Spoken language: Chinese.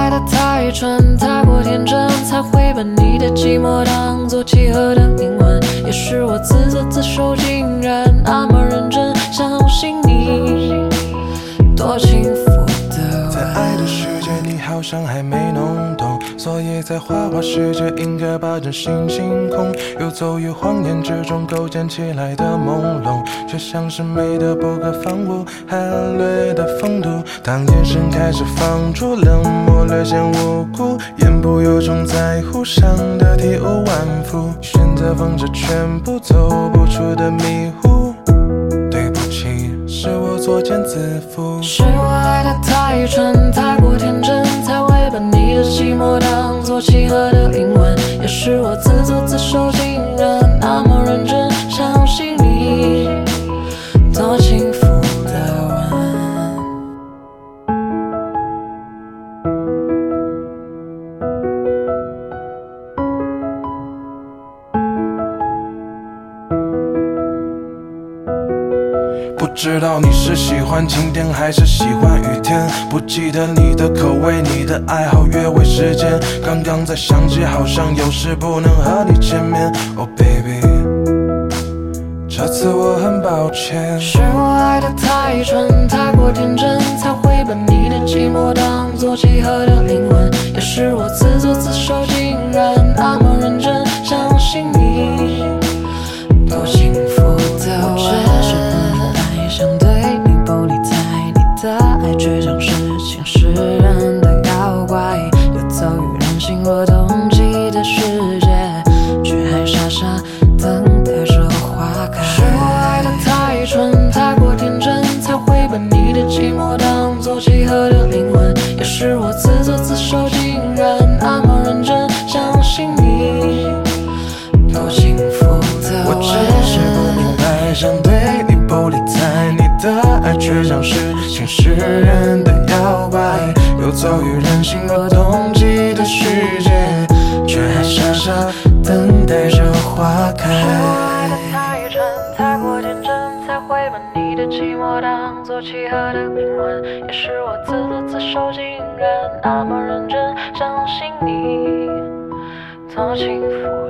爱的太蠢，太过天真，才会把你的寂寞当作契合的灵魂。也是我自作自受，竟然那么认真相信你，多幸福的吻。 在爱的世界，你好像还没弄懂，所以在花花世界应该把真心星空，游走于谎言之中构建起来的朦胧，却像是美的不可方物，含略的风度。当眼神开始放逐，冷漠略显无辜，言不由衷，在乎伤的体无完肤，选择放着全部走不出的迷糊。对不起，是我作茧自缚， 是我爱的太蠢，太过天真，才会把你的寂寞当作契合的灵魂。也是我自作自受，竟然那么认真相信你，多幸福的吻。 不知道你是喜欢晴天还是喜欢雨天，不记得你的口味，你的爱好，约会时间。刚刚才想起，好像有事不能和你见面。Oh baby， 这次我很抱歉。 是我爱的太蠢，太过天真，才会把你的寂寞当作契合的灵魂。也是我自作自受，竟然那么认真相信你，多幸福的吻。想对你不理睬，你的爱却像是前世人的妖怪，游走于人心若冬季的世界，却还傻傻等待着花开。是我爱的太蠢，太过天真，才会把你的寂寞当作契合的灵魂。也是我自作自受，竟然那么认真相信你，多幸福的吻。 我只是不明白，想对你不理睬，你的爱却像是前世人的妖怪，游走于人心若冬季的世界，却还傻傻等待着花开。 是我爱的太蠢，太过天真，才会把你的寂寞当作契合的灵魂。也是我自作自受，竟然那么认真相信你，多幸福。